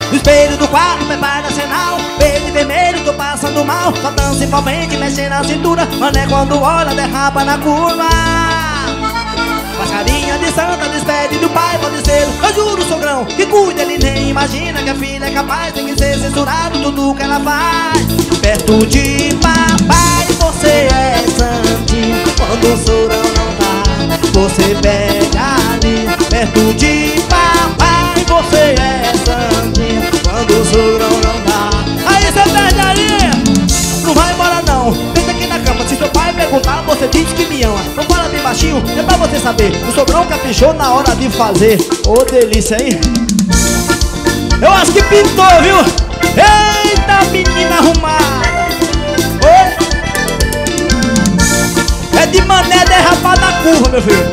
No espelho do quarto, prepara sinal. Verde e vermelho, tô passando mal. Só dança envolvente, mexendo na cintura. Mané quando olha, derrapa na curva. Faz carinha de santa, despede do pai, pode ser. Eu juro, sogrão, que cuida, ele nem imagina que a filha é capaz. Tem que ser censurado tudo que ela faz. Perto de papai, você é santinho. Quando o sogrão não tá, você pega ali. Perto de papai, você é santinho. Quando o sogrão não tá, aí você perde ali. Não vai embora não, deita aqui na cama. Se seu pai perguntar, você diz que me ama. Não fala bem baixinho, é pra você saber. O sogrão caprichou na hora de fazer. Ô delícia, hein? Eu acho que pintou, viu? Eita, menina arrumada. Oi? É de mané derrapar na curva, meu filho.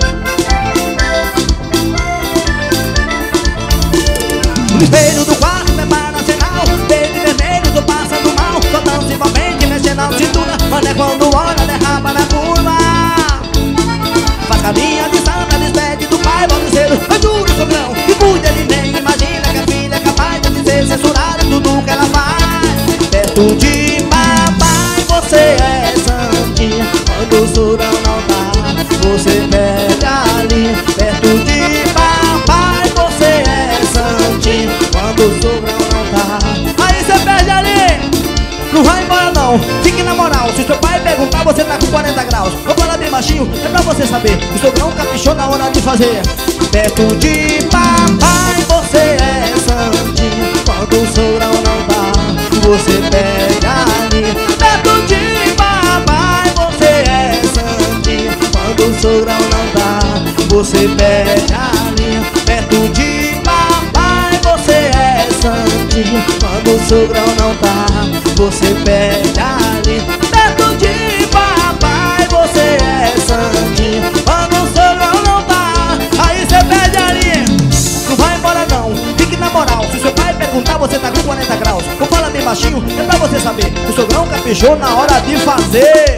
No espelho do quarto, prepara sinal. Verde e vermelho, tô passando mal. Só dança envolvente, mexendo na cintura. Mané quando olha, derrapa na curva. Faz caminha de santa, despede do pai, pode ser. Eu juro, sogrão, que cuida, ele nem imagina que a filha é capaz de ser censurada tudo que ela faz. Perto de papai, você é santinha. Quando o sogrão não tá, você pega ali. Perto de papai, você é santinha. Quando o sogrão não tá, aí você perde ali. Não vai embora não, fique na moral. Se seu pai perguntar, você tá com 40 graus. Vou falar bem baixinho, é pra você saber. O sogrão caprichou na hora de fazer. Perto de papai, você é santinho. Quando o sogrão não tá, você pega ali. Perto de papai, você é santinho. Quando o sogrão não tá, você pega ali. Perto de papai, você é santinho. Quando o sogrão não tá, você pega ali. Perto de papai, você é santinho. Quando o sogrão não tá, aí você perde ali. Não vai embora não, fique na moral. Se seu pai perguntar, você tá com 40 graus. Vou falar bem baixinho, é pra você saber. O sogrão caprichou na hora de fazer.